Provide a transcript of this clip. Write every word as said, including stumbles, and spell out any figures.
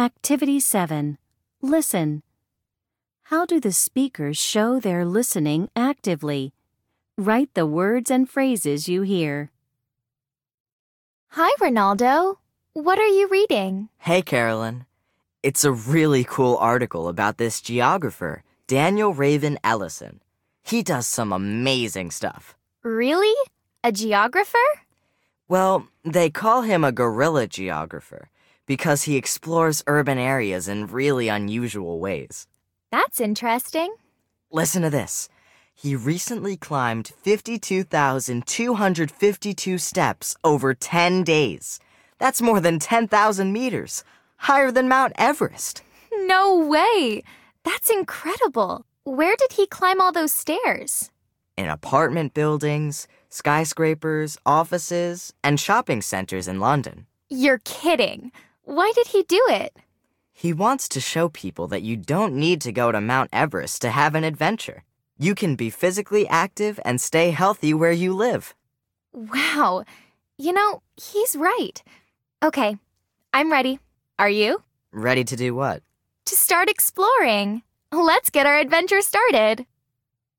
Activity seven. Listen. How do the speakers show they're listening actively? Write the words and phrases you hear. Hi, Ronaldo. What are you reading? Hey, Carolyn. It's a really cool article about this geographer, Daniel Raven Ellison. He does some amazing stuff. Really? A geographer? Well, they call him a guerrilla geographer because he explores urban areas in really unusual ways. That's interesting. Listen to this. He recently climbed fifty-two thousand two hundred fifty-two steps over ten days. That's more than ten thousand meters, higher than Mount Everest. No way! That's incredible. Where did he climb all those stairs? In apartment buildings, skyscrapers, offices, and shopping centers in London. You're kidding. Why did he do it? He wants to show people that you don't need to go to Mount Everest to have an adventure. You can be physically active and stay healthy where you live. Wow. You know, he's right. Okay, I'm ready. Are you? Ready to do what? To start exploring. Let's get our adventure started.